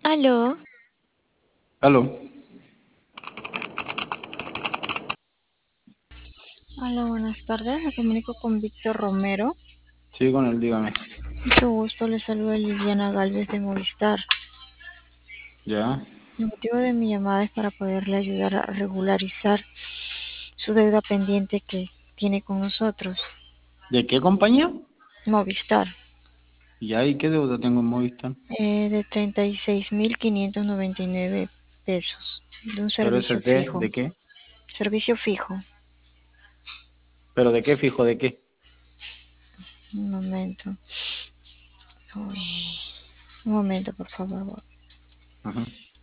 Aló, Aló, aló, buenas tardes. Me comunico con Víctor Romero. sí, con él, dígame. Mucho gusto, le saluda Liliana Galvez de Movistar. ¿Ya? El motivo de mi llamada es para poderle ayudar a regularizar su deuda pendiente que tiene con nosotros. ¿De qué compañía? Movistar, ¿Ya? ¿Y qué deuda tengo en Movistar? de 36.599 pesos, de un Pero eso servicio es de, fijo. ¿de qué? Servicio fijo. ¿Pero de qué fijo, de qué? Un momento. Uy, un momento, por favor. Ajá.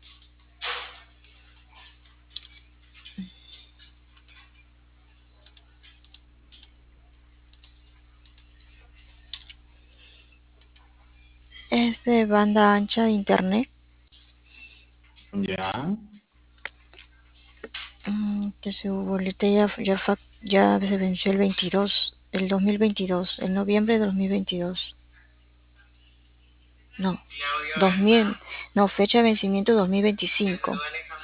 Es de banda ancha de internet. ¿Ya? Que su boleta ya se venció el 2022, el noviembre de 2022. No, 2000, no, fecha de vencimiento 2025,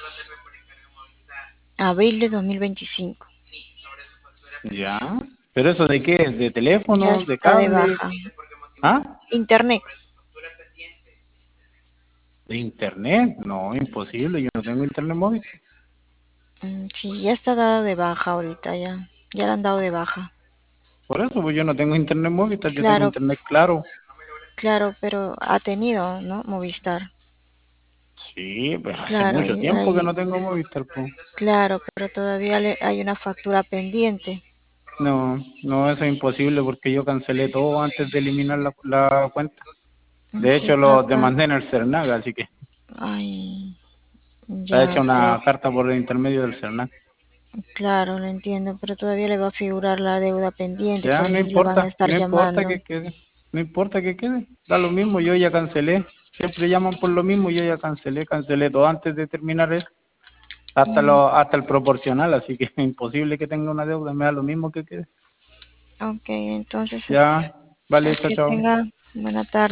abril de 2025. ¿Ya? ¿Pero eso de qué es? ¿De Ya teléfono? ¿De está de cable? baja. ¿Ah? Internet, ¿De internet? No, imposible, yo no tengo internet móvil. sí, ya está dada de baja ahorita, ya la han dado de baja. Por eso, pues yo no tengo internet móvil, yo tengo Claro, internet claro. claro, pero ha tenido, ¿no? Movistar. Sí, pero hace Claro, mucho y tiempo que no ahí, tengo Movistar, pues. claro, pero todavía hay una factura pendiente. No, no, eso es imposible porque yo cancelé todo antes de eliminar la cuenta. De Sí, hecho, pero lo acá, demandé en el Cernaga, así que ay, está hecha ya, pero una carta por el intermedio del CERNAC. claro, lo entiendo, pero todavía le va a figurar la deuda pendiente, Ya, por no eso le van a importa, estar no importa llamando. que quede, no importa que quede, da lo mismo, yo ya cancelé. Siempre llaman por lo mismo, yo ya cancelé todo antes de terminar eso, Mm, hasta el proporcional, así que es imposible que tenga una deuda, me da lo mismo que quede. ok, entonces Ya, vale, chao, que chao. tenga buena tarde.